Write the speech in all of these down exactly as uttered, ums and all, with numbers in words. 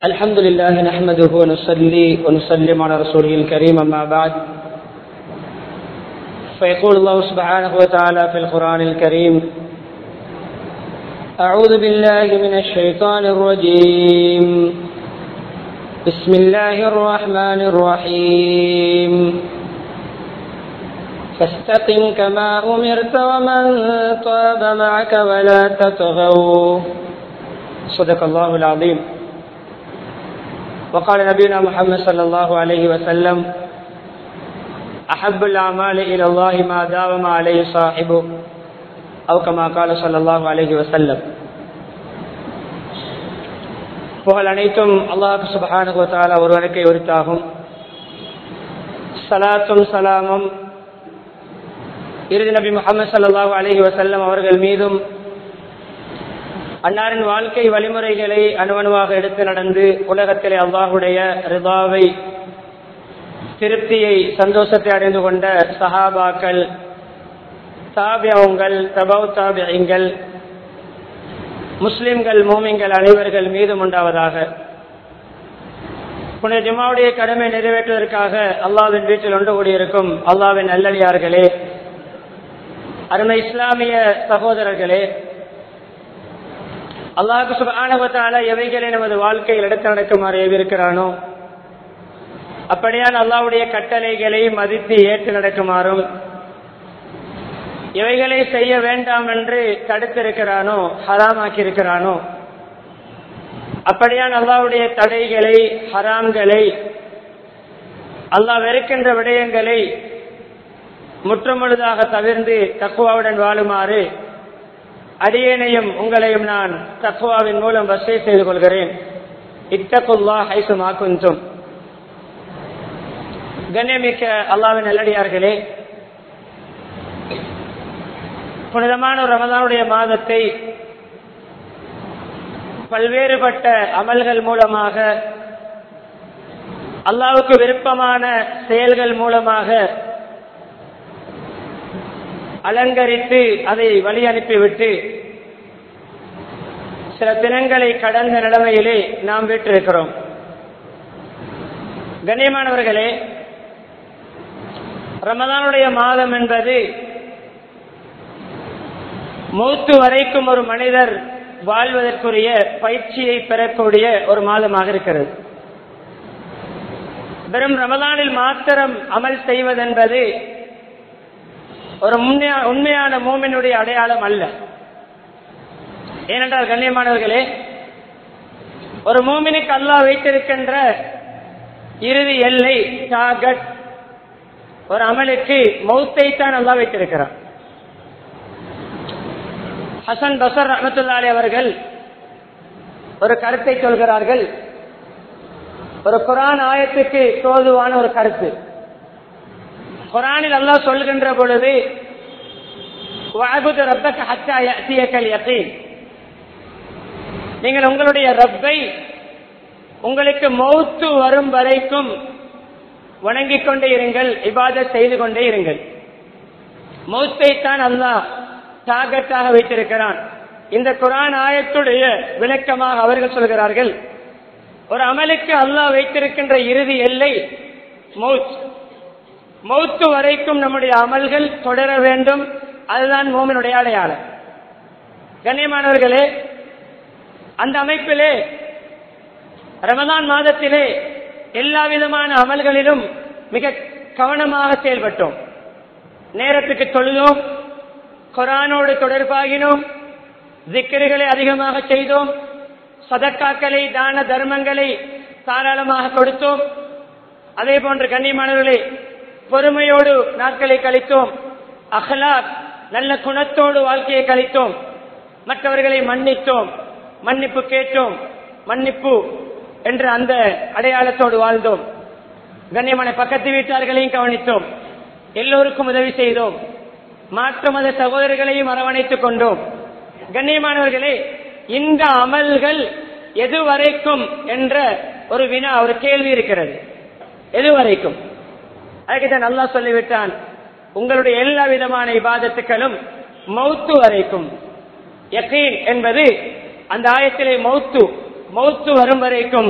الحمد لله نحمده ونصلي ونسلم على رسوله الكريم أما بعد فيقول الله سبحانه وتعالى في القرآن الكريم أعوذ بالله من الشيطان الرجيم بسم الله الرحمن الرحيم فاستقم كما أمرت ومن طاب معك ولا تطغوا صدق الله العظيم. وقال نبينا محمد صلى الله عليه وسلم أحب الأعمال إلى الله ما داوم عليه صاحبه أو كما قال صلى الله عليه وسلم. புகழ் அனைத்தும் அல்லாஹ் சுப்ஹானஹு வ தஆலா ஒருவனுக்கே உரித்தாகும். ஸலாத்தும் ஸலாமும் இறுதி நபி முஹம்மது ஸல்லல்லாஹு அலைஹி வஸல்லம் அவர்கள் மீதும் அன்னாரின் வாழ்க்கை வழிமுறைகளை அணுவணுவாக எடுத்து நடந்து உலகத்திலே அல்லாஹுடைய ரிதாவை திருப்தியை சந்தோஷத்தை அடைந்து கொண்ட சஹாபாக்கள், தாபியங்கள், தபவு தாபியங்கள், முஸ்லிம்கள், மூமின்கள் அனைவர்கள் மீதும் உண்டாவதாக. புனித ஜும்ஆவுடைய கடமை நிறைவேற்றுவதற்காக அல்லாஹ்வின் வீட்டில் ஒன்று கூடியிருக்கும் அல்லாஹ்வின் நல்லடியார்களே, அருமை இஸ்லாமிய சகோதரர்களே, அல்லாஹ் சுப்ஹானஹு வ தஆலா எவைகளை நமது வாழ்க்கையில் எடுத்து நடக்குமாறு ஏவிருக்கிறானோ அப்படியான் அல்லாஹ்வுடைய கட்டளைகளை மதித்து ஏற்று நடக்குமாறும், எவைகளை செய்ய வேண்டாம் என்று தடுத்திருக்கிறானோ, ஹராமாக்கி இருக்கிறானோ அப்படியான் அல்லாஹ்வுடைய தடைகளை, ஹராம்களை, அல்லாஹ் வெறுக்கின்ற விடயங்களை முற்றுமுழுதாக தவிர்ந்து தக்வாவுடன் வாழுமாறு அடியேனையும் உங்களையும் நான் தக்வாவின் மூலம் வசை செய்து கொள்கிறேன். இத்தகுல்லாஹ் ஹைசுமா குன்தும். கண்ணியமிக்க அல்லாஹ்வின் நல்லடியார்களே, புனிதமான ரமதானுடைய மாதத்தை பல்வேறுபட்ட அமல்கள் மூலமாக, அல்லாஹ்வுக்கு விருப்பமான செயல்கள் மூலமாக அலங்கரித்து அதை வழி அனுப்பிவிட்டு சில தினங்களை கடந்த நிலைமையிலே நாம் விட்டிருக்கிறோம். கண்ணியமானவர்களே, ரமதானுடைய மாதம் என்பது மௌத்து வரைக்கும் ஒரு மனிதர் வாழ்வதற்குரிய பயிற்சியை பெறக்கூடிய ஒரு மாதமாக இருக்கிறது. வெறும் ரமதானில் மாத்திரம் அமல் செய்வதென்பது ஒரு உண்மையான மூமினுடைய அடையாளம் அல்ல. ஏனென்றால் கண்ணியமானவர்களே, ஒரு மூமினுக்கு அல்லாஹ் வைத்திருக்கின்ற இறுதி எல்லை, டார்கெட், ஒரு அமலுக்கு மௌத்தை தான் அல்லாஹ் வைத்திருக்கிறார். ஹசன் பஸர் ரஹ்மத்துல்லாஹி அலைஹி அவர்கள் ஒரு கருத்தை சொல்கிறார்கள். ஒரு குர்ஆன் ஆயத்துக்கு தோதுவான ஒரு கருத்து. குர்ஆனில் அல்லாஹ் சொல்கின்ற பொழுது வஅபுது ரப்பக ஹத்தா யஅதியகல் யகீன், நீங்கள் உங்களுடைய ரப்பை உங்களுக்கு மௌத்து வரும் வரைக்கும் வணங்கிக் கொண்டே இருங்கள், இபாதத் செய்து கொண்டே இருங்கள். மௌத்தை தான் அல்லாஹ் டார்கெட்டாக வைத்திருக்கிறான். இந்த குர்ஆன் ஆயத்துடைய விளக்கமாக அவர்கள் சொல்கிறார்கள், ஒரு அமலுக்கு அல்லாஹ் வைத்திருக்கின்ற இறுதி எல்லை மௌத். மௌத்து வரைக்கும் நம்முடைய அமல்கள் தொடர வேண்டும். அதுதான் மூமினுடைய அடையாளம். கண்ணியமானவர்களே, அந்த அமைப்பிலே ரமதான் மாதத்திலே எல்லா விதமான அமல்களிலும் மிக கவனமாக செயல்பட்டோம். நேரத்துக்கு தொழுதோம், குர்ஆனோடு தொடர்பாகினோம், திக்ருகளை அதிகமாக செய்தோம், சதக்காக்களை, தான தர்மங்களை தாராளமாக கொடுத்தோம். அதே போன்று கண்ணியமானவர்களே, பொறுமையோடு நாட்களை கழித்தோம், அஹ்லாக் நல்ல குணத்தோடு வாழ்க்கையை கழித்தோம், மற்றவர்களை மன்னித்தோம், மன்னிப்பு கேட்டோம், மன்னிப்பு என்ற அந்த அடையாளத்தோடு வாழ்ந்தோம். கண்ணியமான பக்கத்து வீட்டார்களையும் கவனித்தோம், எல்லோருக்கும் உதவி செய்தோம், மாற்று மத சகோதரர்களையும் அரவணைத்துக் கொண்டோம். கண்ணியமானவர்களே, இந்த அமல்கள் எதுவரைக்கும் என்ற ஒரு வினா, ஒரு கேள்வி இருக்கிறது. எதுவரைக்கும்? அதுக்குதான் அல்லாஹ் சொல்லிவிட்டான், உங்களுடைய எல்லா விதமான இபாதத்துக்களும் மௌத்து வரைக்கும். யகீன் என்பது அந்த ஆயத்திலே மௌத்து மௌத்து வரும் வரைக்கும்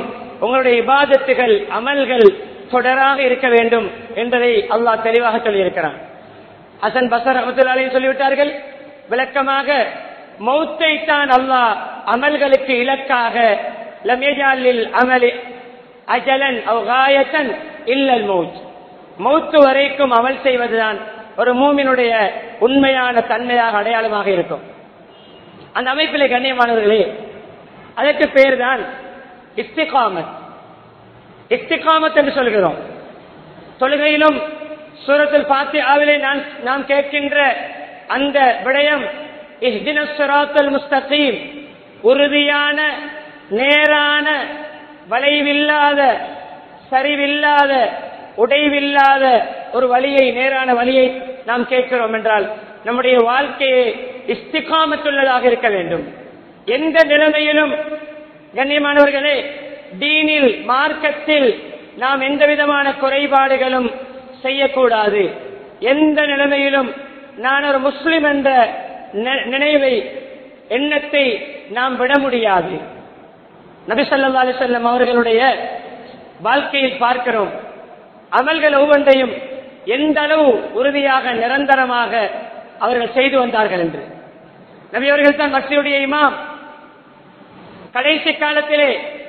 உங்களுடைய இபாதத்துகள் அமல்கள் தொடராக இருக்க வேண்டும் என்பதை அல்லாஹ் தெளிவாக சொல்லியிருக்கிறான். ஹசன் பஸ்ர் ரஹ்மத்துல்லாஹி அலைஹி சொல்லிவிட்டார்கள், விளக்கமாக மௌத்தை தான் அல்லாஹ் அமல்களுக்கு இலக்காக லம் யஜஅலில் அமலி அஜலன் அவ் காயத்தன் இல்லல் மௌத், மௌத்து வரைக்கும் அமல் செய்வதுதான் ஒரு மூமினுடைய உண்மையான தன்மையாக அடையாளமாக இருக்கும். அந்த அமைப்பிலே கண்ணியமானவர்களே, அதற்கு பேர் தான் இஸ்திகாமத். இஸ்திகாமத் என்று சொல்கிறோம். தொழுகையிலும் சூரத்துல் ஃபாத்திஹாவிலே நாம் கேட்கின்ற அந்த விடயம் இஹ்தினஸ் ஸிராத்தல் முஸ்தகீம், உறுதியான நேரான வளைவில்லாத சரிவில்லாத உடைவில்லாத ஒரு வழியை, நேரான வழியை நாம் கேட்கிறோம் என்றால் நம்முடைய வாழ்க்கையை இஸ்திகாமத்துள்ளதாக இருக்க வேண்டும். எந்த நிலைமையிலும் கண்ணியமானவர்களே, தீனில் மார்க்கத்தில் நாம் எந்த விதமான குறைபாடுகளும் செய்யக்கூடாது. எந்த நிலைமையிலும் நான் ஒரு முஸ்லிம் என்ற நினைவை எண்ணத்தை நாம் விட முடியாது. நபி ஸல்லல்லாஹு அலைஹி வஸல்லம் அவர்களுடைய வாழ்க்கையில் பார்க்கிறோம், அமல்கள் ஒவ்வொன்றையும் எந்த அளவு உறுதியாக நிரந்தரமாக அவர்கள் செய்து வந்தார்கள் என்று. நபி அவர்கள் தான் மஸ்ஜிதுடைய இமாம். கடைசி காலத்திலே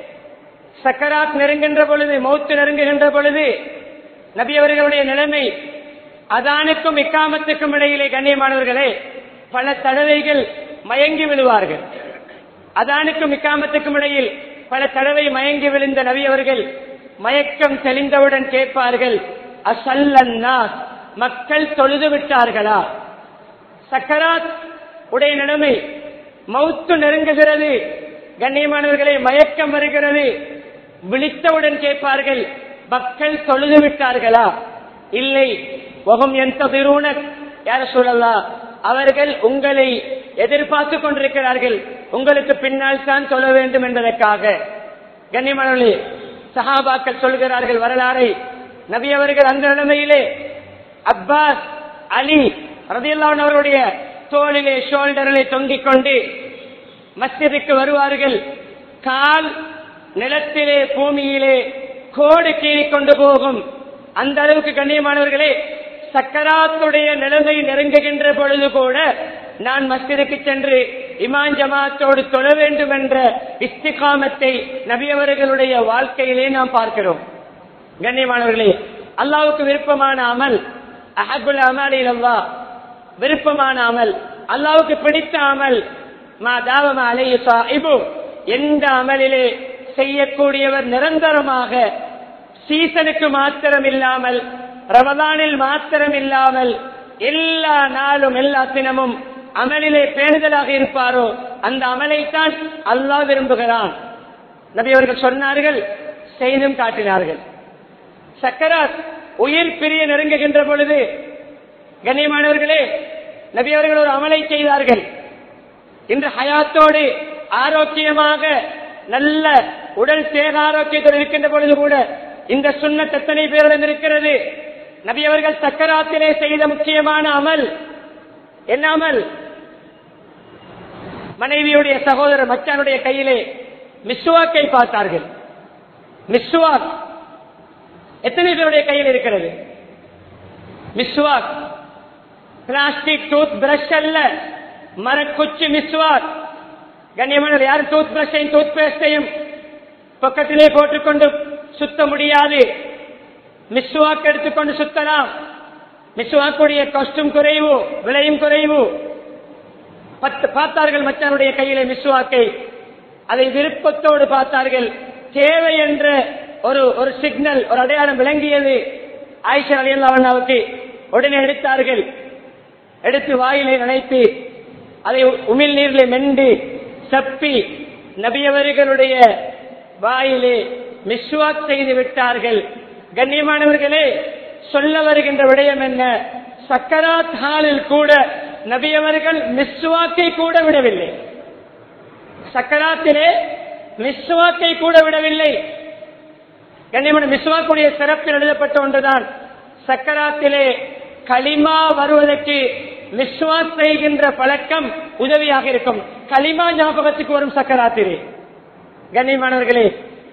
சக்கராத் நெருங்குகின்ற பொழுது, மௌத்து நெருங்குகின்ற பொழுது நபி அவர்களுடைய நிலைமை, அதானுக்கும் இக்காமத்துக்கும் இடையிலே கண்ணியமானவர்களே பல தடவைகள் மயங்கி விழுவார்கள். அதானுக்கும் இக்காமத்துக்கும் இடையில் பல தடவை மயங்கி விழுந்த நபி அவர்கள் மயக்கம் தெளிந்தவுடன் கேட்பார்கள், அசல்லன்னாஸ், மக்கள் தொழுது விட்டார்களா? சக்கராத் உடைய நிலைமை, மௌத்து நெருங்குகிறது கண்ணியமானவர்களே, மயக்கம் வருகிறது. விழித்தவுடன் கேட்பார்கள், மக்கள் தொழுது விட்டார்களா? இல்லை. வஹும் யன்தஸிரூன, யா ரசூலல்லாஹ், அவர்கள் உங்களை எதிர்பார்த்து கொண்டிருக்கிறார்கள், உங்களுக்கு பின்னால் தான் சொல்ல வேண்டும் என்பதற்காக. கண்ணியமானவர்களே, சஹாபாக்கள் சொல்கிறார்கள் வரலாறை. நபி அவர்கள் அந்த நிலைமையிலே அப்பாஸ், அலி ரலியல்லாஹு அன்ஹு அவருடைய தோளிலே ஷோல்டரிலே தொங்கிக் கொண்டு மஸ்ஜிதுக்கு வருவார்கள். கால் நிலத்திலே பூமியிலே கோடு கீறி கொண்டு போகும். அந்த அளவுக்கு கண்ணியமானவர்களே, சக்கராத்துடைய நிலைமை நெருங்குகின்ற பொழுது கூட நான் மஸ்ஜிதுக்கு சென்று இமாம் ஜமாத்தோடு தொழ வேண்டும் என்ற இஸ்திகாமத்தை நபி அவர்களுடைய வாழ்க்கையிலே நாம் பார்க்கிறோம். கண்ணியமானவர்களே, அல்லாஹ்வுக்கு விருப்பமான அமல், அஹப்புல் அமாலி இலல்லாஹ், விருப்பமான அமல், அல்லாஹ்வுக்கு பிடித்த அமல், மா தாவம அலைஹி ஸாஹிபு, எந்த அமலிலே செய்யக்கூடியவர் நிரந்தரமாக சீசனுக்கு மாத்திரம் இல்லாமல், ரமதானில் மாத்திரம் இல்லாமல், எல்லா நாளும் எல்லா தினமும் அமலிலே பேணுதலாக இருப்பாரோ அந்த அமலைத்தான் அல்லாஹ் விரும்புகிறான். நபி அவர்கள் சொன்னார்கள், செய்தும் காட்டினார்கள். சக்கராத் உயிர் பிரிய நெருங்குகின்ற பொழுது கண்ணியமானவர்களே, நபி அவர்கள் ஒரு அமலை செய்தார்கள். இன்று ஹயாத்தோடு ஆரோக்கியமாக நல்ல உடல் சேக ஆரோக்கியத்தோடு இருக்கின்ற பொழுது கூட இந்த சுன்னத் எத்தனை பேரிடம் இருக்கிறது? நபி அவர்கள் சக்கராத்திலே செய்த முக்கியமான அமல் என்ன அமல்? மனைவியுடைய சகோதரர் மச்சானுடைய கையிலே மிஸ்வாக்கை பார்த்தார்கள். மிஸ்வாக் எத்தனை பேருடைய கையில் இருக்கிறது? மிஸ்வாக் பிளாஸ்டிக் டூத் பிரஷ் அல்ல, மரக்குச்சி மிஸ்வாக். கண்ணியமான யார் டூத் பிரஷையும் டூத் பேஸ்டையும் பக்கத்திலே போட்டுக்கொண்டு சுத்த முடியாது. மிஸ்வாக் எடுத்துக்கொண்டு சுத்தலாம். மிஸ்வாக்குடைய கஷ்டம் குறைவு, விலையும் குறைவு. பார்த்தார்கள் மச்சானுடைய கையிலே மிஸ்வாக்கை, அதை விருப்பத்தோடு பார்த்தார்கள். தேவை என்ற ஒரு ஒரு சிக்னல், ஒரு அடையாளம் விளங்கியது. ஆயிஷா ரலியல்லாஹு அன்ஹாவுக்கு உடனே எடுத்தார்கள். எடுத்து வாயிலை நினைத்து அதை உமிழ் நீரிலே மெண்டு சப்பி நபியவர்களுடைய வாயிலே மிஸ்வாக் செய்து விட்டார்கள். கண்ணியமானவர்களே, சொல்ல வருகின்ற விடயம் என்ன? சக்கராத் ஹாலில் கூட நபியவர்கள் மிஸ்வாக்கை கூட விடவில்லை. சக்கராத்திலே மிஸ்வாக்கை கூட விடவில்லை. கண்ணியமான மிஸ்வாக்குடைய சிறப்பில் எழுதப்பட்ட ஒன்றுதான், சக்கராத்திலே களிமா வருவதற்கு மிஸ்வாக் செய்கின்ற பழக்கம் உதவியாக இருக்கும். களிமா ஞாபகத்துக்கு வரும் சக்கராத்திலே. கண்ணியமானவர்களே,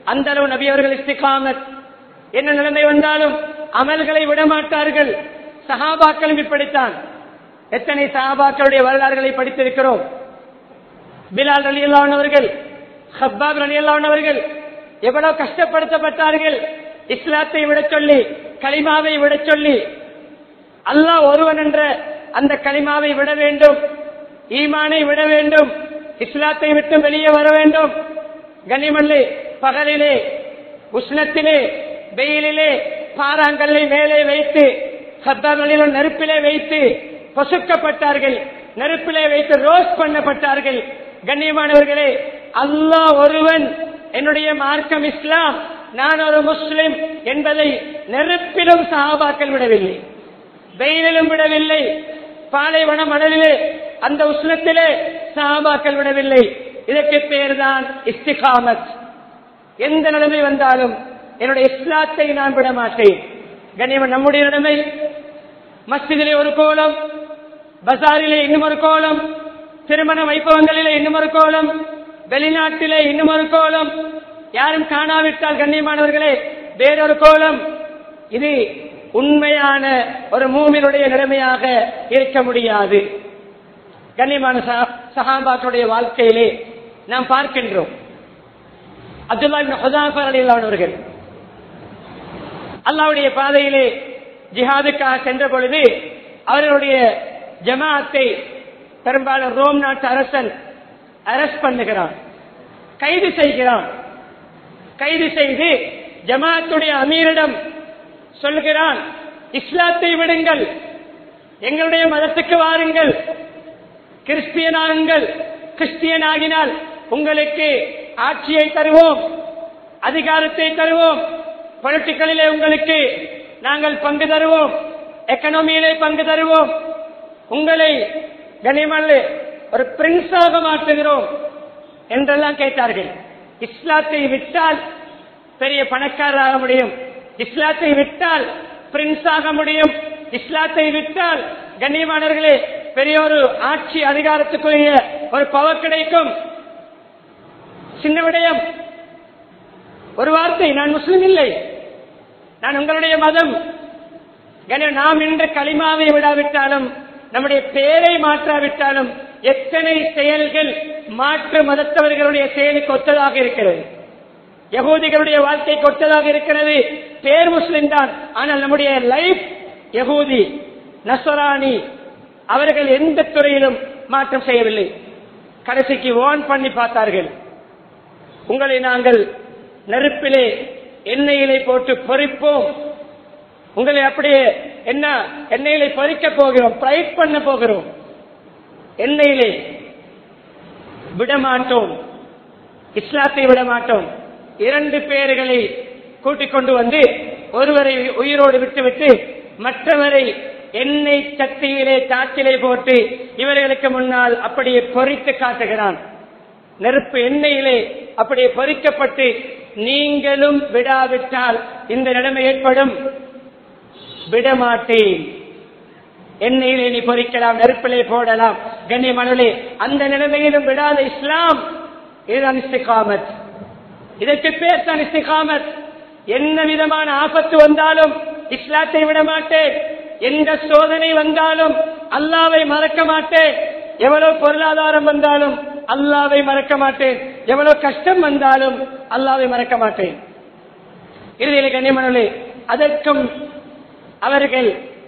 அந்த அளவு நபி அவர்கள் இஸ்திகாமத். என்ன நிலைமை வந்தாலும் அமல்களை விடமாட்டார்கள். சஹாபாக்களும் இப்படித்தான். எத்தனை சஹாபாக்களுடைய வரலாறுகளை படித்திருக்கிறோம். பிலால் ரலியல்லாஹு அன்ஹு அவர்கள், ஹப்பாப் ரலியல்லாஹு அன்ஹு அவர்கள் எவ்வளவு கஷ்டப்படுத்தப்பட்டார்கள். இஸ்லாத்தை விட சொல்லி, கலிமாவை விட சொல்லி, அல்லாஹ் ஒருவன் என்ற அந்த கலிமாவை விட வேண்டும், ஈமானை விட வேண்டும், இஸ்லாத்தை விட்டு வெளியே வர வேண்டும். கனிமல்லே பகலிலே, உஷ்ணத்திலே, வெயிலிலே, பாறாங்கல்லை மேலே வைத்து, ஹப்பாப் நெருப்பிலே வைத்து பசுக்கப்பட்டார்கள், நெருப்பிலே வைத்து ரோஸ்ட் பண்ணப்பட்டார்கள். கண்ணியமானவர்களே, அல்லாஹ் ஒருவன், என்னுடைய மார்க்கம் இஸ்லாம், நான் ஒரு முஸ்லிம் என்பதை நெருப்பிலும் சஹாபாக்கள் விடவில்லை, வெயிலிலும் விடவில்லை, பாலைவன மணலிலே அந்த உஷ்ணத்திலே சஹாபாக்கள் விடவில்லை. இதற்கு பேர் தான் இஸ்திகாமத். எந்த நிலைமை வந்தாலும் என்னுடைய இஸ்லாத்தை நான் விட மாட்டேன். கண்ணியமன், நம்முடைய நிலைமை மஸ்ஜிதிலே ஒரு கோலம், பஜாரிலே இன்னும் ஒரு கோலம், திருமண வைபவங்களிலே இன்னும் ஒரு கோலம், வெளிநாட்டிலே இன்னும் ஒரு கோலம், யாரும் காணாவிட்டால் கண்ணியமானவர்களே வேறொரு கோலம். இது உண்மையான ஒரு மூமினுடைய நிலைமையாக இருக்க முடியாது. கண்ணியமான சஹாபாக்களுடைய வாழ்க்கையிலே நாம் பார்க்கின்றோம். அப்துல்லாஹ் இப்னு ஹுதாஃபா ரலியல்லாஹு அவர்கள் அல்லாஹ்வுடைய பாதையிலே ஜிஹாதுக்காக சென்ற பொழுது அவர்களுடைய ஜமாஅத்தை பெரும்பாலும் ரோம் நாட்டு அரசன் அரெஸ்ட் பண்ணுகிறான், கைது செய்கிறான். கைது செய்து ஜமாஅத்துடைய அமீரிடம் சொல்கிறான், இஸ்லாத்தை விடுங்கள், எங்களுடைய மதத்துக்கு வாருங்கள், கிறிஸ்டியனாகுங்கள், கிறிஸ்டியனாகினால் உங்களுக்கு ஆட்சியை தருவோம், அதிகாரத்தை தருவோம், பொலிட்டிக்கலிலே உங்களுக்கு நாங்கள் பங்கு தருவோம், எக்கனாமியிலே பங்கு தருவோம், உங்களை கனிமல்ல ஒரு பிரின்ஸாக மாற்றுகிறோம் என்றெல்லாம் கேட்டார்கள். இஸ்லாத்தை விட்டால் பெரிய பணக்காரராக முடியும், இஸ்லாத்தை விட்டால் பிரின்ஸ் ஆக முடியும், இஸ்லாத்தை விட்டால் கண்ணியமானவர்களே பெரிய ஒரு ஆட்சி அதிகாரத்துக்குரிய ஒரு பவர் கிடைக்கும். சின்ன விடயம், ஒரு வார்த்தை, நான் முஸ்லிம் இல்லை, நான் உங்களுடைய மதம். நாம் இன்று கலிமாவை விடாவிட்டாலும், நம்முடைய பெயரை மாற்றாவிட்டாலும் எத்தனை செயல்கள் மாற்று மதத்தவர்களுடைய செயலுக்கு ஒத்ததாக இருக்கிறது, யகூதிகளுடைய வாழ்க்கைக்கு ஒத்ததாக இருக்கிறது. பேர் முஸ்லிம் தான், ஆனால் நம்முடைய லைஃப் யகூதி, நஸ்ரானி. அவர்கள் எந்த துறையிலும் மாற்றம் செய்யவில்லை. கடைசிக்கு வார்ன் பண்ணி பார்த்தார்கள், உங்களை நாங்கள் நெருப்பிலே எண்ணெயிலே போட்டு பொறிப்போம், உங்களை அப்படியே என்ன எண்ணெயிலே பொறிக்க போகிறோம், ஃப்ரைட் பண்ண போகிறோம், எண்ணெயிலே விடமாட்டோம், இஸ்லாத்தை விடமாட்டோம். இரண்டு பேர்களை கூட்டிக் கொண்டு வந்து ஒருவரை உயிரோடு விட்டுவிட்டு மற்றவரை எண்ணெய் சட்டியிலே காற்றிலே போட்டு இவர்களுக்கு முன்னால் அப்படியே பொறித்து காட்டுகிறான். நெருப்பு எண்ணெயிலே அப்படியே பொறிக்கப்பட்டு, நீங்களும் விடாவிட்டால் இந்த நிலைமை ஏற்படும், விடமாட்டேன், எண்ணெயிலே நீ பொறிக்கலாம், நெருப்பிலே போடலாம். கண்ணியமானவர்களே, அந்த நிலைமையிலும் விடாத இஸ்லாம், இதுதான் இஸ்திகாமத். இதற்கு பேர் தான் இஸ்திகாமத். என்ன விதமான ஆபத்து வந்தாலும் இஸ்லாத்தை விட மாட்டேன், எந்த சோதனை வந்தாலும் அல்லாவை மறக்க மாட்டேன், எவ்வளவு பொருளாதாரம் வந்தாலும் அல்லாவை மறக்க மாட்டேன், எவ்வளவு கஷ்டம் வந்தாலும் அல்லாவை மறக்க மாட்டேன். இறுதியில் கண்ணியமானவர்களே, அதற்கும் அவர்கள்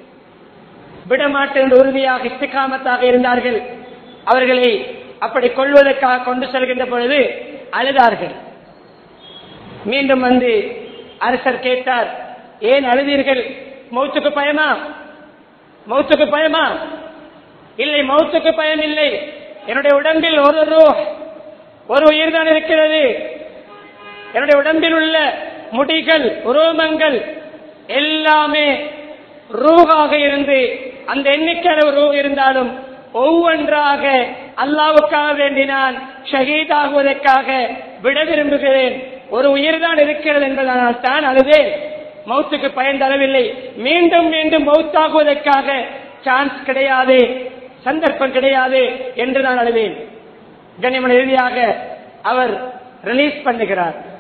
விடமாட்டேன் உறுதியாக இஸ்திகாமத்தாக இருந்தார்கள். அவர்களை அப்படி கொள்வதற்காக கொண்டு செல்கின்ற பொழுது அழுதார்கள். மீண்டும் வந்து அரசர் கேட்டார், ஏன் அழுதீர்கள்? மௌத்துக்கு பயமா? மௌத்துக்கு பயமா? இல்லை, மௌத்துக்கு பயம் இல்லை. என்னுடைய உடம்பில் ஒரு ரூஹ், ஒரு உயிர் தான் இருக்கிறது. என்னுடைய உடம்பில் உள்ள முடிகள், உரோமங்கள் எல்லாமே ரூஹாக இருந்து, அந்த எண்ணிக்கையான ரூ இருந்தாலும் ஒவ்வொன்றாக அல்லாவுக்காக வேண்டி நான் ஷஹீத் ஆகுவதற்காக விட விரும்புகிறேன். ஒரு உயிர் தான் இருக்கிறது என்பதனால் தான் அழுதேன், மௌத்துக்கு பயந்தளவில்லை. மீண்டும் மீண்டும் மௌத்தாகுவதற்காக சான்ஸ் கிடையாது, சந்தர்ப்பம் கிடையாது என்று நான் அழுதேன். கண்ணியமான இறுதியாக அவர் ரிலீஸ் பண்ணுகிறார்.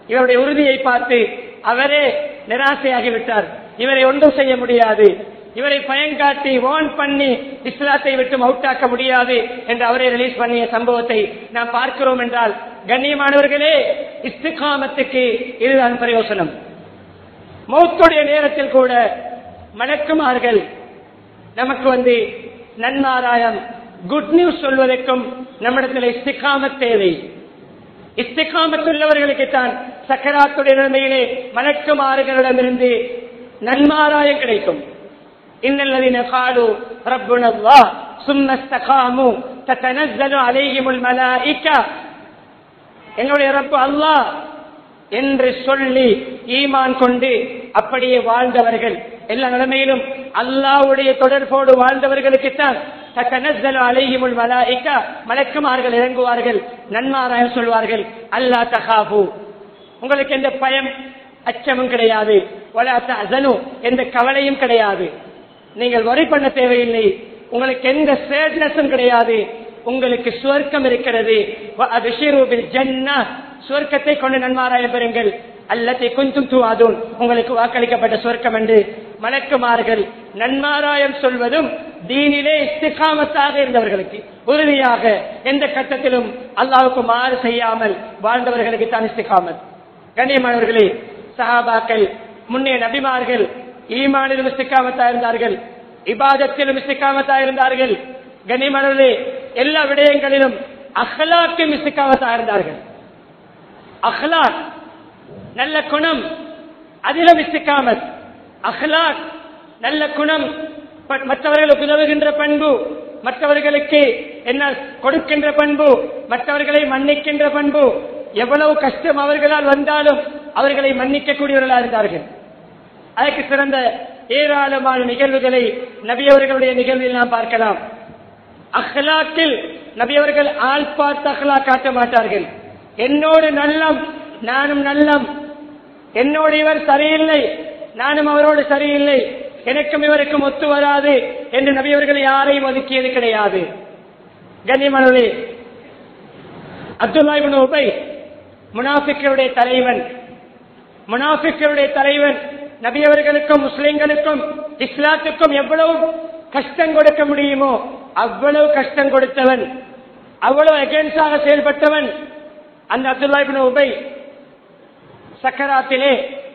இவருடைய உறுதியை பார்த்து அவரே நிராசையாகிவிட்டார். இவரை ஒன்றும் செய்ய முடியாது, இவரை பயங்காட்டி வான் பண்ணி இஸ்லாத்தை விட்டு மவுட்டாக்க முடியாது என்று அவரை ரிலீஸ் பண்ணிய சம்பவத்தை நாம் பார்க்கிறோம் என்றால், கண்ணியமானவர்களே, இஸ்திகாமத்துக்கு இதுதான் பிரயோசனம். மௌத்துடைய நேரத்தில் கூட மலக்குமார்கள் நமக்கு வந்து நன்மாராயம் குட் நியூஸ் சொல்வதற்கும் நம்மிடத்தில் இஸ்திகாமத் தேவை. இஸ்திகாமத் உள்ளவர்களுக்கு தான் சக்கராத்துடைய நிலைமையிலே மலக்குமார்களிடமிருந்து நன்மாராயம் கிடைக்கும். இன்னல்லதீன காலு ரப்புனல்லாஹ் சும்ம இஸ்தகாமு ததனஸ்ஸலு அலைஹிமுல் மலாயிகா, எங்களுடைய ரப்பு அல்லாஹ் என்று சொல்லி ஈமான் கொண்டு அப்படியே வாழ்ந்தவர்கள், எல்லா நிலைமையிலும் அல்லாஹ்வுடைய தொடர்போடு வாழ்ந்தவர்களுக்குத்தான் ததனஸ்ஸலு அலைஹிமுல் மலாயிகா, மலக்குமார்கள் இறங்குவார்கள், நன்மாராயம் சொல்வார்கள். அல்லா தகாஃபு, உங்களுக்கு எந்த பயம் அச்சமும் கிடையாது, வலா தஹ்சனு, எந்த கவலையும் கிடையாது, நீங்கள் வரி பண்ண தேவையில்லை, உங்களுக்கு எந்த சேட்னஸும் கிடையாது, உங்களுக்கு சுவர்க்கம் இருக்கிறது. சுவர்க்கத்தை கொண்டு நன்மாராயம் பெறுங்கள். அல்லத்தை கொஞ்சம் தூவாதூன், உங்களுக்கு வாக்களிக்கப்பட்ட சுவர்க்கம் என்று மலக்குமார்கள் நன்மாராயம் சொல்வதும் தீனிலே இஸ்திகாமத்தாக இருந்தவர்களுக்கு, உறுதியாக எந்த கட்டத்திலும் அல்லாஹ்வுக்கு மாறு செய்யாமல் வாழ்ந்தவர்களுக்கு தான் இஸ்திகாமத். கண்ணியமானவர்களே, சஹாபாக்கள், முன்னே நபிமார்கள் ஈமானிலும் இஸ்திகாமத்தா இருந்தார்கள், இபாதத்திலும் இஸ்திகாமத்தா இருந்தார்கள். கண்ணியமானவர்களே, எல்லா விடயங்களிலும் அஹ்லாக்கும் இஸ்திகாமத்தா இருந்தார்கள். அஹ்லாக் நல்ல குணம், அதிலும் இஸ்திகாமத். அஹ்லாக் நல்ல குணம், மற்றவர்களுக்கு உதவுகின்ற பண்பு, மற்றவர்களுக்கு என்ன கொடுக்கின்ற பண்பு, மற்றவர்களை மன்னிக்கின்ற பண்பு, எவ்வளவு கஷ்டம் அவர்களால் வந்தாலும் அவர்களை மன்னிக்கக்கூடியவர்களாக இருந்தார்கள். அதற்கு சிறந்த ஏராளமான நிகழ்வுகளை நபியவர்களுடைய நிகழ்வில் நாம் பார்க்கலாம். அஹ்லாக்கில் நபியவர்கள் ஆள் பார்த்து அஹ்லாக் காட்ட மாட்டார்கள். என்னோடு நல்லம், நானும் நல்லம், என்னோடு இவர் சரியில்லை, நானும் அவரோடு சரியில்லை, எனக்கும் இவருக்கும் ஒத்து வராது என்று நபியவர்கள் யாரையும் ஒதுக்கியது கிடையாது. கண்ணியமானவர்களே, அப்துல்லா இப்னு உபை முனாஃபிக்களுடைய தலைவன், முனாஃபிக்களுடைய தலைவன் நபியவர்களுக்கும் முஸ்லிம்களுக்கும் இஸ்லாத்துக்கும் எவ்வளவு கஷ்டம் கொடுக்க முடியுமோ அவ்வளவு கஷ்டம் கொடுத்தவன், அவ்வளவு அகேன்ஸ்டாக செயல்பட்டவன் அந்த அப்துல்லா இப்னு உபை சக்கராத்திலே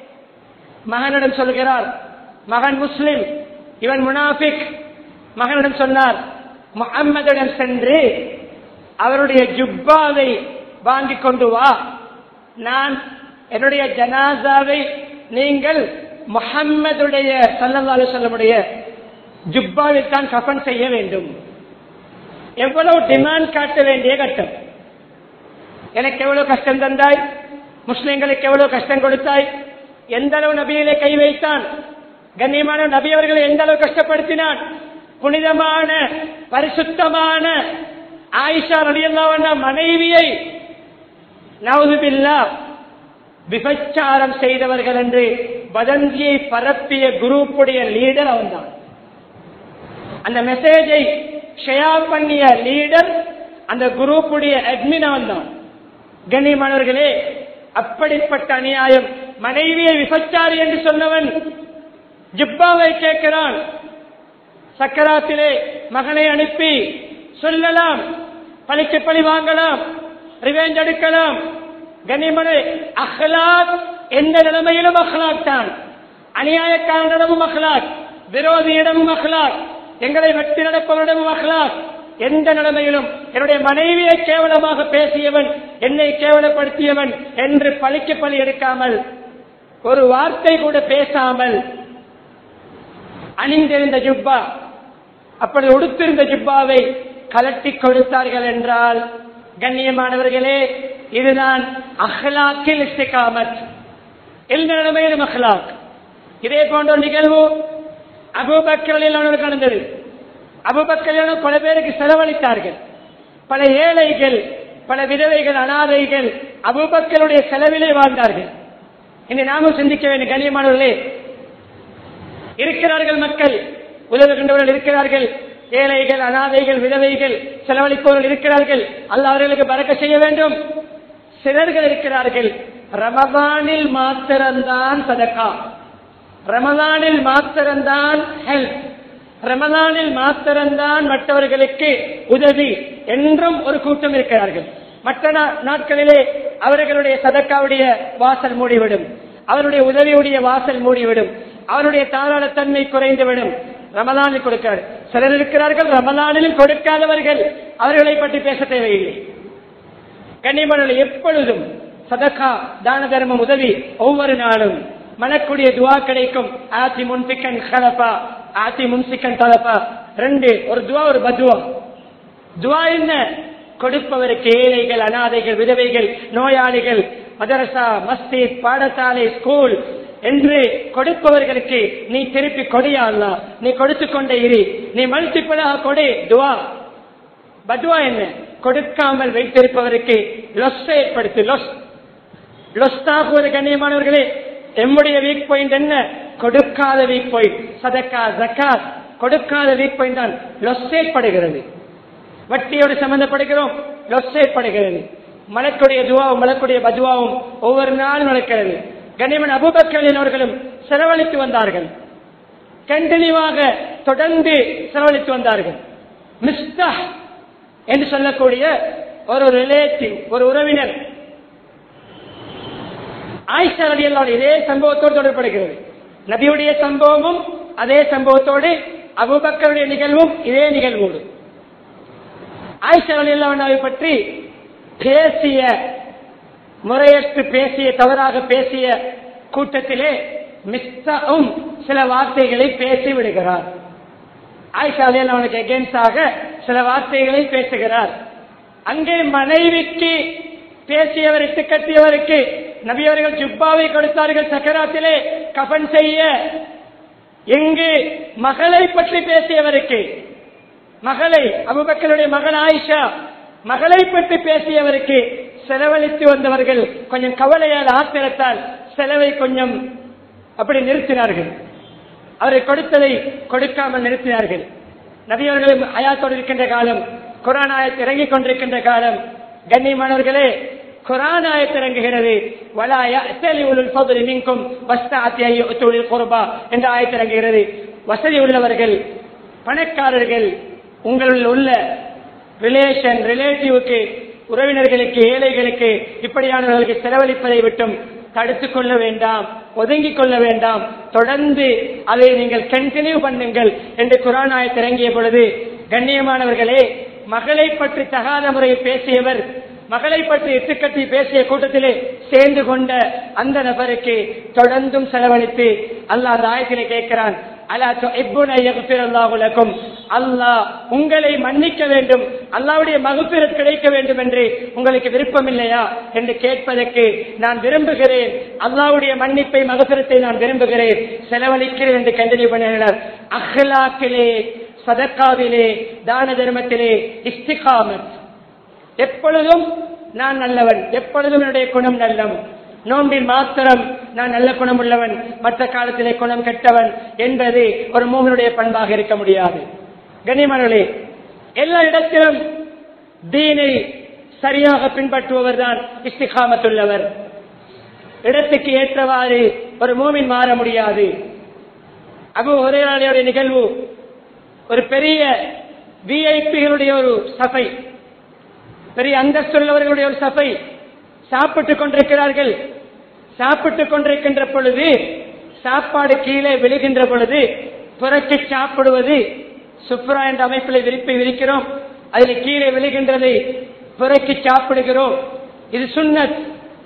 மகனிடம் சொல்கிறார், மகன் முஸ்லிம், இவன் முனாஃபிக். மகனிடம் சொன்னார், முஹம்மதிடம் சென்று அவருடைய ஜுப்பாவை வாங்கி கொண்டு வா, நான் என்னுடைய ஜனாசாவை நீங்கள் முஹம்மதுடைய ஸல்லல்லாஹு அலைஹி வஸல்லமுடைய ஜுப்பாவில் தான் கஃன் செய்ய வேண்டும். எவ்வளவு டிமாண்ட் காட்ட வேண்டிய கட்டம். எனக்கு எவ்வளவு கஷ்டம் தந்தாய், முஸ்லிம்களுக்கு எவ்வளவு கஷ்டம் கொடுத்தாய், எந்த அளவு நபியிலே கை வைத்தான், கண்ணியமான நபி அவர்களை எந்த அளவு கஷ்டப்படுத்தினான். புனிதமான பரிசுத்தமான ஆயிஷா ரலியல்லாஹு அன்ஹா மனைவியை நவுது பில்லாஹ் விபச்சாரம் செய்தவர்கள் என்று வதந்தியை பரப்பிய குரூப்புடைய லீடர் அவன்தான். அந்த மெசேஜை ஷேர் பண்ணிய லீடர், அந்த குரூப்புடைய அட்மின் அவன்தான். கண்ணியமானவர்களே, அப்படிப்பட்ட அநியாயம். மனைவியை விபச்சாரி என்று சொன்னவன் ஜுப்பாவை கேட்கிறான். சக்கராத்திலே மகனை அனுப்பி சொல்லலாம், பழிக்கு பழி வாங்கலாம், ரிவெஞ்ச் எடுக்கலாம். கண்ணியமானே, அஹ்லாக் எந்த நிலைமையிலும் அஹ்லாக் தான். அநியாயக்காரனிடமும் அஹ்லாக், விரோதியிடமும் அஹ்லாக், எங்களை வெட்டி நடப்பவரிடமும் அஹ்லாக். எந்த நிலைமையிலும் என்னுடைய மனைவியை கேவலமாக பேசியவன், என்னை கேவலப்படுத்தியவன் என்று பழிக்கு பழி எடுக்காமல், ஒரு வார்த்தை கூட பேசாமல் அணிந்திருந்த ஜுப்பா, அப்படி உடுத்திருந்த ஜுப்பாவை கலட்டி கொடுத்தார்கள் என்றால், கண்ணியமானவர்களே, இதுதான் அஹ்லாக்கில் இஸ்திகாமத். எந்த நிலைமையிலும் அஹ்லாக். இதே போன்ற நிகழ்வு அபூபக்கரில் நடந்தது. அபூபக்கர் பல பேருக்கு செலவழித்தார்கள். பல ஏழைகள், பல விதவைகள், அனாதைகள் அபூபக்கருடைய செலவிலே வாழ்ந்தார்கள். இன்று நாமும் சிந்திக்க வேண்டும். கண்ணியமானவர்களே, இருக்கிறார்கள் மக்கள், உதவுகின்றவர்கள் இருக்கிறார்கள், ஏழைகள், அனாதைகள், விதவைகள், செலவழிப்பவர்கள் இருக்கிறார்கள். அல்லாஹ் அவர்களுக்கு பரக்கத் செய்ய வேண்டும். சிலர்கள் இருக்கிறார்கள், ரமதானில் மாத்திரம்தான் சதகா, ரமதானில் மாத்திரம்தான் ஹெல்ப், ரமதானில் மாத்திரம்தான் மற்றவர்களுக்கு உதவி என்றும் ஒரு கூட்டம் இருக்கிறார்கள். மற்ற நாட்களிலே அவர்களுடைய சதக்காவுடைய வாசல் மூடிவிடும், அவருடைய உதவியுடைய வாசல் மூடிவிடும், அவருடைய தாராளத்தன்மை குறைந்துவிடும். ரமதானில் கொடுக்கிறார். சிலர் இருக்கிறார்கள் ரமதானிலும் கொடுக்காதவர்கள், அவர்களை பற்றி பேச தேவையில்லை. கண்ணியமானவர்களே, எப்பொழுதும் சதகா தான தர்மம் உதவி ஒவ்வொரு நாளும் மனக்குடிய துவா கிடைக்கும். ஆத்தி முன்பிக்கன் கலப்பா ஆத்தி முன்சிக்கன் தலப்பா, ரெண்டு, ஒரு துவா ஒரு பத்வா. துவா என்ன? கொடுப்பவருக்கு ஏழைகள், அனாதைகள், விதவைகள், நோயாளிகள், மதரசா, மஸ்ஜித், பாடசாலை, ஸ்கூல் என்று கொடுப்பவர்களுக்கு நீ திருப்பி கொடியா அல்லா, நீ கொடுத்து கொண்டே இரு, நீ மல்டிபிளாக கொடு. துவா. பத்வா என்ன? கொடுக்காமல் வைத்திருப்பவருக்கு லொஸ் ஏற்படுத்து. லொஸ் லொஸ்டாகுவது. கண்ணியமானவர்களே, எம்முடைய வீக் பாயிண்ட் என்ன? கொடுக்காத வீக் பாயிண்ட். சதக்கா ஜக்காத் கொடுக்காத வீக் பாயிண்ட் தான் லொஸ் ஏற்படுகிறது. வட்டியோடு சம்பந்தப்படுகிறோம், லொஸ் ஏற்படுகிறது. மலக்குடைய துவாவும் மலக்குடைய பத்வாவும் ஒவ்வொரு நாளும் நடக்கிறது. கண்ணியமான அபூபக்கர் அவர்களும் செலவழித்து வந்தார்கள், கண்டினியூவாக தொடர்ந்து செலவழித்து வந்தார்கள். மிஸ்தாஹ் என்று சொல்லக்கூடிய ஒரு ரிலேட்டிவ், ஒரு உறவினர், ஆயிஷா ரலியல்லாஹு அன்ஹா, இதே சம்பவத்தோடு தொடர்படுகிறது. நபியுடைய சம்பவமும் அதே சம்பவத்தோடு, அபூபக்கருடைய நிகழ்வும் இதே நிகழ்வோடு. ஆயிஷா ரலியல்லாஹு அன்ஹாவை பற்றி பேசிய, முறையற்று பேசிய, தவறாக பேசிய கூட்டத்திலே மிஸ்தாவும் சில வார்த்தைகளை பேசி விடுகிறார். ஆயிஷா ரலியல்லாஹு அன்ஹாவுக்கு எகென்ஸ்டாக சில வார்த்தைகளை பேசுகிறார். அங்கே மனைவிக்கு பேசியவர், இட்டு கட்டியவருக்கு நபியவர்கள் ஜுப்பாவை கொடுத்தார்கள் சக்கராத்திலே கஃன் செய்ய. எங்கு மகளை பற்றி பேசியவருக்கு, மகளை, அபூபக்கருடைய மகள் ஆயிஷா, மகளை பற்றி பேசியவருக்கு செலவழித்து வந்தவர்கள் கொஞ்சம் கவலையால், ஆத்திரத்தால் செலவை கொஞ்சம் அப்படி நிறுத்தினார்கள். அவரை கொடுத்ததை கொடுக்காமல் நிறுத்தினார்கள். நபியவர்களும் அயாத்தோடு இருக்கின்ற காலம், குர்ஆன் ஆயத் இறங்கிக் கொண்டிருக்கின்ற காலம். கண்ணியமானவர்களே, குர்ஆன் ஆயத் இறங்குகிறது. வலா யஅ்தலி உலுல் ஃபத்லி மின்கும் வஸ்தஅத்தி அய்யுதுல் குர்பா என்ற ஆயத் இறங்குகிறது. வசதி உள்ளவர்கள், பணக்காரர்கள், உங்களில் உள்ள ரிலேஷன், ரிலேட்டிவுக்கு, உறவினர்களுக்கு, ஏழைகளுக்கு, இப்படியானவர்களுக்கு செலவழிப்பதை விட்டும் தடுத்துக் கொள்ள வேண்டாம், ஒதுங்கிக் கொள்ள வேண்டாம், தொடர்ந்து அதை நீங்கள் கண்டினியூ பண்ணுங்கள் என்று குர்ஆன் ஆயத் இறங்கிய பொழுது, கண்ணியமானவர்களே, மகளை பற்றி தகாத முறையில் பேசியவர், மகளை பற்றி எட்டுக்கட்டி பேசிய கூட்டத்திலே சேர்ந்து கொண்ட அந்த நபருக்கு தொடர்ந்தும் செலவழித்து அல்லாஹ் அந்த ஆயத்திலே கேட்கிறான், அலா துஹிப்புன யக்ஃபிரல்லாஹு லக்கும், அல்லாஹ் உங்களை மன்னிக்க வேண்டும், அல்லாஹ்வுடைய மக்ஃபிரத் கிடைக்க வேண்டும் என்று உங்களுக்கு விருப்பம் இல்லையா என்று கேட்பதற்கு நான் விரும்புகிறேன், அல்லாஹ்வுடைய மன்னிப்பை, மக்ஃபிரத்தை நான் விரும்புகிறேன், செலவழிக்கிறேன் என்று கண்டினியூ பண்ணினார். அஹ்லாக்கிலே, சதக்காவிலே, தான தர்மத்திலே இஸ்திகாமத். எப்பொழுதும் நான் நல்லவன், எப்பொழுதும் என்னுடைய குணம் நல்லம், நோன்பில் மாத்திரம் நான் நல்ல குணம் உள்ளவன், மற்ற காலத்திலே குணம் கெட்டவன் என்பது ஒரு மூமினுடைய பண்பாக இருக்க முடியாது. கண்ணியமானவர்களே, எல்லா இடத்திலும் தீனை சரியாக பின்பற்றுபவர் தான் இஸ்திகாமத்துள்ளவர். இடத்துக்கு ஏற்றவாறு ஒரு மூமின் மாற முடியாது. அபூ ஹுரைராவுடைய நிகழ்வு, ஒரு பெரிய விஐபிகளுடைய ஒரு சபை, பெரிய அந்தஸ்துள்ளவர்களுடைய ஒரு சபை சாப்பிட்டுக் கொண்டிருக்கிறார்கள். சாப்பிட்டுக் கொண்டிருக்கின்ற பொழுது, சாப்பாடு கீழே விழுகின்ற பொழுது புரட்சி சாப்பிடுவது, சுப்ரா என்ற அமைப்பில் விரிப்பை விரிக்கிறோம், அதில் கீழே விழுகின்றதை புரட்சி சாப்பிடுகிறோம். இது சுன்னத்.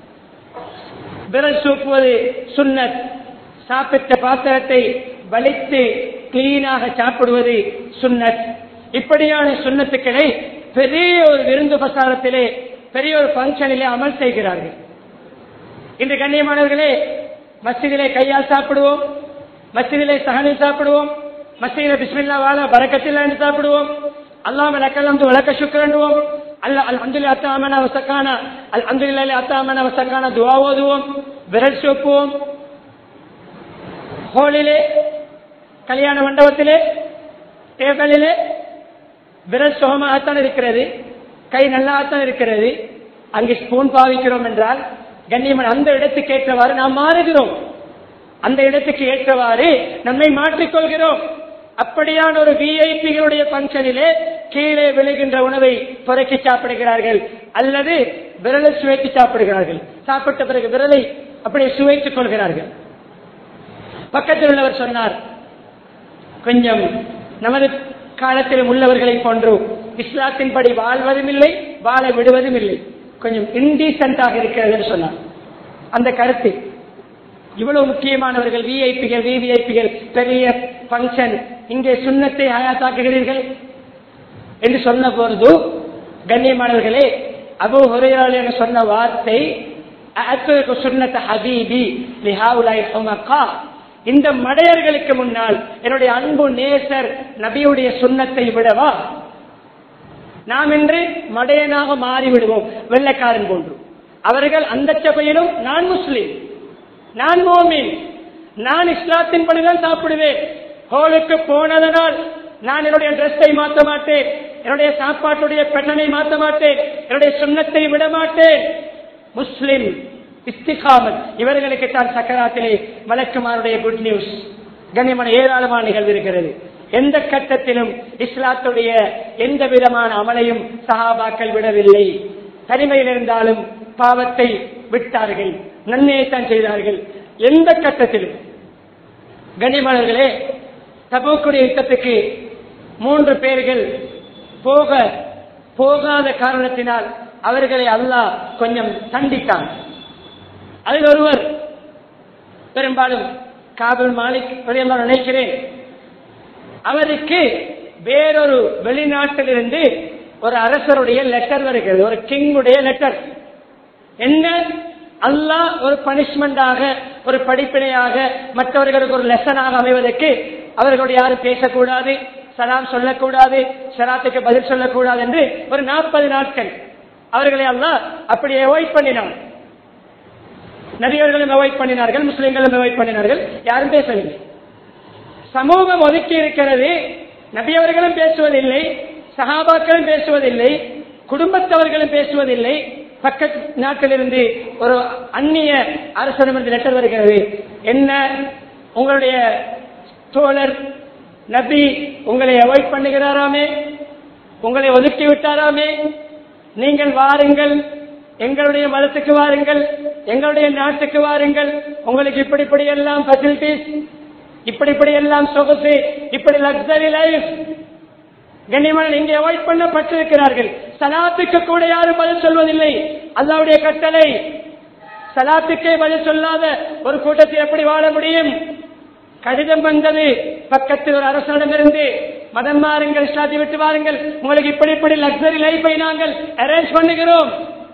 விரல் சூப்புவது சுன்னத். சாப்பிட்ட பாத்திரத்தை வலித்து கிளீனாக சாப்பிடுவது சுன்னத். இப்படியான சுன்னத்துக்களை பெரிய ஒரு விருந்து பிரசாரத்திலே, பெரிய ஒரு பங்கனிலே அமல் செய்கிறார்கள். இந்த கண்ணியமானவர்களே, மஸ்ஜிதிலே கையால் சாப்பிடுவோம், மஸ்ஜிதிலே சஹனில் சாப்பிடுவோம், மஸ்ஜிதிலே பிஸ்மில்லா வாலா பரக்கத்தில்லா என்று சாப்பிடுவோம், அல்லாஹ் லக்கல்ஹம்து வலக்க ஷுக்ரன்னுவோம், அல்லாஹ் அல்ஹம்துலில்லாஹி அத்தாமனா வஸக்கானா, அல்ஹம்துலில்லாஹி அத்தாமனா வஸக்கானா துஆ ஓதுவோம், விரல் சோப்புவோம். ஹோலிலே, கல்யாண மண்டபத்திலே, டேபிளிலே விரல் சுகமாகத்தான் இருக்கிறது, கை நல்லாத்தான் இருக்கிறது. அங்கே ஸ்பூன் பாவிக்கிறோம் என்றால் கண்ணியமான அந்த இடத்துக்கு ஏற்றவாறு நாம் மாறுகிறோம். அந்த இடத்துக்கு ஏற்றவாறு நம்மை மாற்றிக்கொள்கிறோம். அப்படியான ஒரு விஐபிகளுடைய பங்கனிலே கீழே விழுகின்ற உணவை புரக்கி சாப்பிடுகிறார்கள் அல்லது விரலை சுவைத்து சாப்பிடுகிறார்கள். சாப்பிட்ட பிறகு விரலை அப்படியே சுவைத்துக் கொள்கிறார்கள். பக்கத்தில் உள்ளவர் சொன்னார், கொஞ்சம் நமது காலத்திலும் உள்ளவர்களை போன்று இஸ்லாத்தின்படி வாழ்வதும் இல்லை, வாழ விடுவதும் இல்லை, கொஞ்சம் இன்டீசென்டாக இருக்கிறது சொன்னார். அந்த கருத்து இவ்வளவு முக்கியமானவர்கள், விஐபிகள் விவிஐபிகள், பெரிய பங்கன், இங்கே சுண்ணத்தை ஹயாத்தாக்குகிறீர்கள் என்று சொன்ன பொழுது கண்ணியமானவர்களே, அபூ ஹுரைரா என சொன்ன வார்த்தை சுன்னத ஹபீபி லிஹாஉலாஇ ஹுமகா, இந்த மடையர்களுக்கு முன்னால் என்னுடைய அன்பு நேசர் நபியுடைய சுன்னத்தை விடவா நாம் இன்று மடையனாக மாறிவிடுவோம், வெள்ளைக்காரன் போன்று. அவர்கள் அந்த சபையிலும் நான் முஸ்லிம், நான் மோமின், நான் இஸ்லாத்தின் படிதான் சாப்பிடுவேன், ஹோலுக்கு போனதனால் நான் என்னுடைய டிரெஸ்ஸை மாற்ற மாட்டேன், என்னுடைய சாப்பாட்டுடைய பெண்ணனை மாற்ற மாட்டேன், என்னுடைய சுண்ணத்தை விட மாட்டேன், முஸ்லிம் இஸ்திகாமத். இவர்களுக்கு தான் சக்கராத்திலே மலக்குமாருடைய குட் நியூஸ். கண்ணியமான ஏராளமான நிகழ்வு இருக்கிறது. எந்த கட்டத்திலும் இஸ்லாத்துடைய எந்த விதமான அமலையும் சஹாபாக்கள் விடவில்லை. தனிமையில் இருந்தாலும் பாவத்தை விட்டார்கள், நன்மையைத்தான் செய்தார்கள். எந்த கட்டத்திலும் கண்ணியமானவர்களே, தபூக்குடைய யுத்தத்துக்கு மூன்று பேர்கள் போக போகாத காரணத்தினால் அவர்களை அல்லாஹ் கொஞ்சம் தண்டித்தான். அதில் ஒருவர் பெரும்பாலும் காபுல் மாலிக் நினைக்கிறேன், அவருக்கு வேறொரு வெளிநாட்டிலிருந்து ஒரு அரசருடைய லெட்டர் வருகிறது, ஒரு கிங்குடைய லெட்டர். என்ன, அல்லாஹ் ஒரு பனிஷ்மெண்டாக, ஒரு படிப்பினையாக, மற்றவர்களுக்கு ஒரு லெசனாக அமைவதற்கு அவர்களுடைய யாரும் பேசக்கூடாது, சலாம் சொல்லக்கூடாது, ஷராத்துக்கு பதில் சொல்லக்கூடாது என்று ஒரு நாற்பது நாட்கள் அவர்களை அல்லாஹ் அப்படியே அவாய்ட் பண்ணினான். நபியவர்களும் அவாய்ட் பண்ணினார்கள், முஸ்லிம்களும் அவாய்ட் பண்ணினார்கள், யாரும் பேசவில்லை. சமூகம் ஒதுக்கி இருக்கிறது, நபியவர்களும் பேசுவதில்லை, சஹாபாக்களும் பேசுவதில்லை, குடும்பத்தவர்களும் பேசுவதில்லை. பக்கத்து நாட்டிலிருந்து ஒரு அந்நிய அரசிடம் லெட்டர் வருகிறது. என்ன, உங்களுடைய தோழர் நபி உங்களை அவாய்ட் பண்ணுகிறாராமே, உங்களை ஒதுக்கி விட்டாராமே, நீங்கள் வாருங்கள், எங்களுடைய மதத்துக்கு வாருங்கள், எங்களுடைய நாட்டுக்கு வாருங்கள், உங்களுக்கு இப்படி இப்படி எல்லாம் ஃபெசிலிட்டிஸ், இப்படி இப்படி எல்லாம் சொகுசு, இப்படி லக்ஸரி லைஃப். கண்ணியமான இங்கே அவாய்ட் பண்ணப்பட்டிருக்கிறார்கள். சலாத்துக்கு கூட யாரும் பதில் சொல்வதில்லை. அல்லாஹ்வுடைய கட்டளை, சலாத்துக்கே பதில் சொல்லாத ஒரு கூட்டத்தில் எப்படி வாழ முடியும்? கடிதம் வந்தது பக்கத்தில் ஒரு அரசனிடமிருந்து, மதம் மாறுங்கள், இஸ்லாத்தை விட்டு வாருங்கள், உங்களுக்கு இப்படி இப்படி லக்ஸரி லைஃபை நாங்கள் அரேஞ்ச் பண்ணுகிறோம்.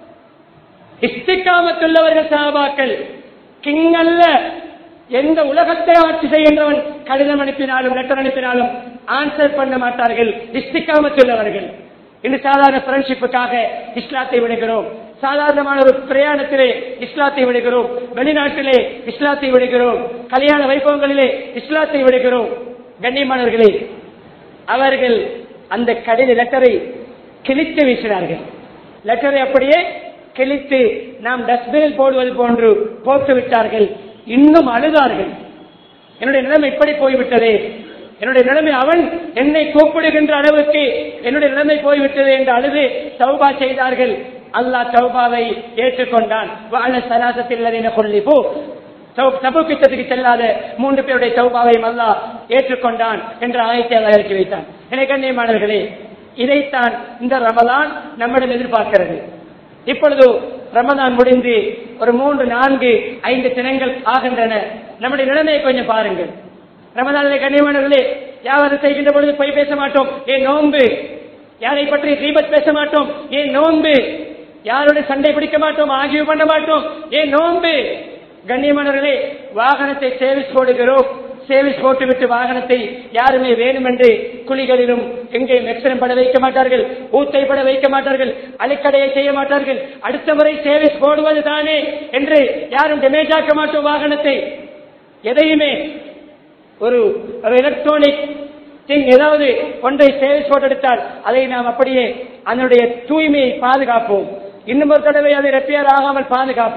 இஸ்திகாமத்துள்ளவர்கள் சஹாபாக்கள், கிங் அல்ல, எந்த உலகத்தை ஆட்சி செய்கின்றவன் கடிதம் அனுப்பினாலும் லெட்டர் அனுப்பினாலும் ஆன்சர் பண்ண மாட்டார்கள். இஸ்திகாமத்துள்ளவர்கள். இன்று சாதாரண ஃப்ரெண்ட்ஷிப்புக்காக இஸ்லாத்தை விடுகிறோம், சாதாரணமான ஒரு பிரயாணத்திலே இஸ்லாத்தை விடுகிறோம், வெளிநாட்டிலே இஸ்லாத்தை விடுகிறோம், கல்யாண வைபவங்களிலே இஸ்லாத்தை விடுகிறோம். கண்ணியமானவர்களே, அவர்கள் அந்த கடித லெட்டரை கிழித்து வீசினார்கள். லெட்டரை அப்படியே கிழித்து நாம் டஸ்ட்பினில் போடுவது போன்று போட்டு விட்டார்கள். இன்னும் அழுதார்கள், என்னுடைய நிலைமை இப்படி போய்விட்டதே, என்னுடைய நிலைமை, அவன் என்னை கூப்பிடுகின்ற அளவுக்கு என்னுடைய நிலைமை போய்விட்டது என்று அழுது தௌபா செய்தார்கள். அல்லாஹ் தௌபாவை ஏற்றுக்கொண்டான். வாழ சராசத்தில் கொல்லி போ தபுக்கிட்டத்துக்கு செல்லாத மூன்று பேருடைய தௌபாவையும் அல்லாஹ் ஏற்றுக்கொண்டான் என்ற ஆயத்தை இறக்கி வைத்தான். எனவே கண்ணியமானவர்களே, இதைத்தான் இந்த ரமலான் நம்மிடம் எதிர்பார்க்கிறது. இப்பொழுது ரமலான் முடிந்து ஒரு மூன்று நான்கு ஐந்து தினங்கள் ஆகின்றன. நம்முடைய நிலைமையை கொஞ்சம் பாருங்கள். ரமலானிலே கண்ணியமானவர்களே, யாவது செய்கின்ற பொழுது போய் பேச மாட்டோம், ஏன் நோன்பு. யாரை பற்றி தீபத் பேச மாட்டோம், ஏன் நோன்பு. யாருடைய சண்டை பிடிக்க மாட்டோம், ஆகிய பண்ண மாட்டோம், ஏன் நோன்பு. கண்ணியமானவர்களே, வாகனத்தை சேவிஸ் போடுகிறோம், சேவிஸ் போட்டுவிட்டு வாகனத்தை யாருமே வேணுமென்று குழிகளிலும் எங்கேயும் எக்ஸிடென்ட் பட வைக்க மாட்டார்கள், ஊத்தை பட வைக்க மாட்டார்கள், அழுக்கடையை செய்ய மாட்டார்கள். அடுத்த முறை சேவிஸ் போடுவது தானே என்று யாரும் டேமேஜ் ஆக்க மாட்டோம் வாகனத்தை. எதையுமே ஒரு எலக்ட்ரானிக் திங் ஏதாவது ஒன்றை சேவிஸ் போட்டெடுத்தால் அதை நாம் அப்படியே அதனுடைய தூய்மையை பாதுகாப்போம், இன்னும் ஒரு தடவை அதை ரிப்பேர் ஆகாமல் பாதுகாப்போம்.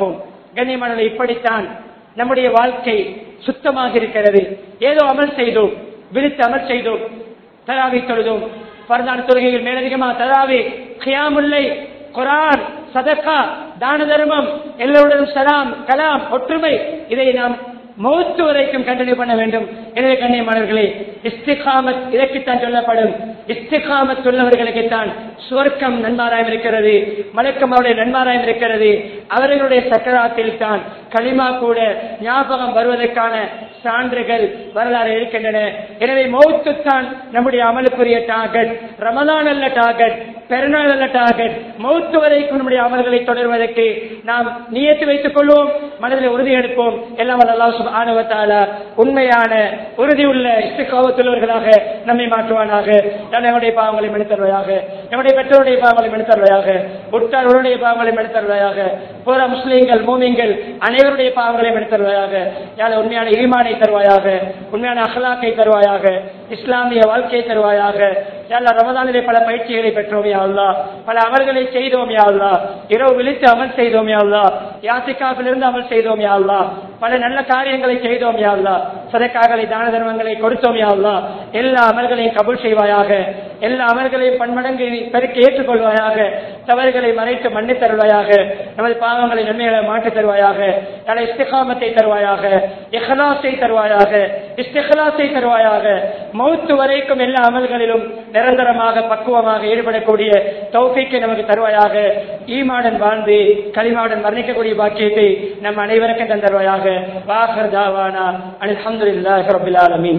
கண்ணியமானவர்களே, இப்படித்தான் நம்முடைய வாழ்க்கை சுத்தமாக இருக்கிறது. ஏதோ அமல் செய்தோம், விழித்து அமல் செய்தோம், தராவி தொழுதோம், பரதான தொழுகைகள் மேலதிகமாக தராவி, கியாமுல்லை, குர்ஆன், சதகா, தான தர்மம், எல்லோருடன் சலாம், கலாம், ஒற்றுமை, இதை நாம் மௌத்து வரைக்கும் கண்டினியூ பண்ண வேண்டும். எனவே கண்ணியமானவர்களே, இஸ்திகாமத் இதற்குத்தான் சொல்லப்படும். இஸ்திகாமத் உள்ளவர்களுக்குத்தான் சுவர்க்கம் நன்மாராயம் இருக்கிறது, மலக்கம் அவருடைய நன்மாராயம் இருக்கிறது. அவர்களுடைய சக்கராத்தில் தான் களிமா கூட ஞாபகம் வருவதற்கான சான்றுகள் வரலாறு இருக்கின்றன. எனவே மௌத்து தான் நம்முடைய அமலுக்குரிய டார்கெட். ரமலான் அல்ல டார்கெட், பெருநாள் அல்ல டார்கெட். மௌத்து வரைக்கும் நம்முடைய அமல்களை தொடர்வதற்கு நாம் நியத்து வைத்துக் கொள்வோம், மனதில் உறுதி எடுப்போம். எல்லாம் அல்லாஹ் சுப்ஹானஹு வ தஆலா உண்மையான உறுதியுள்ள இஸ்திகாமத்துள்ளவர்களாக நம்மை மாற்றுவானாக. நம்முடைய பாவங்களை மன்னித்தருவாயாக, நம்முடைய பெற்றோருடைய பாவங்களை மன்னித்தருவாயாக, உற்றார்களுடைய பாவங்களை மன்னித்தருவாயாக, பூரா முஸ்லிம்கள் மூமின்கள் அனைவருடைய பாவங்களை மன்னித்தருவாயாக. யாழ் உண்மையான ஈமானை தருவாயாக, உண்மையான அஹ்லாக்கை தருவாயாக, இஸ்லாமிய வாழ்க்கையை தருவாயாக. யாழ்லா ரமதானிலே பல பயிற்சிகளை பெற்றோம் யா அல்லாஹ், பல அமல்களை செய்தோம் யா அல்லாஹ், இரவு விழித்து அமல் செய்தோம் யா அல்லாஹ், யாத்திகாஃபிலிருந்து அமல் செய்தோம் யா அல்லாஹ், பல நல்ல காரியங்களை செய்தோம் யா அல்லாஹ், சதகாக்களை தான தர்மங்களை கொடுத்தோம் யா அல்லாஹ். எல்லா அமல்களையும் கபூல் செய்வாயாக, எல்லா அமல்களையும் பன்மடங்கு பெருக்கி ஏற்றுக்கொள்வாயாக, தவறுகளை மறைத்து மன்னித் தருவாயாக, நமது பாவங்களை நன்மைகளை மாற்றித் தருவாயாக, நல்ல இஸ்திகாமத்தை தருவாயாக, இஹ்லாஸை தருவாயாக, இஸ்திக்லாஸை தருவாயாக. மௌத்து வரைக்கும் எல்லா அமல்களிலும் நிரந்தரமாக பக்குவமாக ஈடுபடக்கூடிய தௌஃபீக்கை நமக்கு தருவாயாக. ஈமானுடன் வாழ்ந்து கலிமாவுடன் வர்ணிக்கக்கூடிய பாக்கியத்தை நம் அனைவருக்கும் தந்தருவாயாக. வாஹிர் தாவானா அல்ஹம்துலில்லாஹி ரப்பில் ஆலமீன்.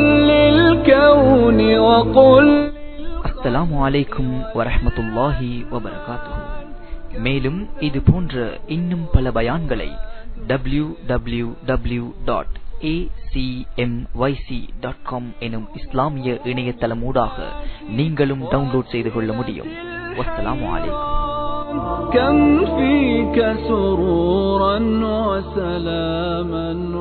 அஸ்ஸலாமு அலைக்கும் வரஹ்மத்துல்லாஹி வபரகாத்துஹு. மேலும் இது போன்ற இன்னும் பல பயான்களை W W W dot A C M Y C dot com எனும் இஸ்லாமிய இணையதளமூடாக நீங்களும் டவுன்லோட் செய்து கொள்ள முடியும். வஸ்ஸலாமு அலைக்கும். كم فيك سرورا وسلاما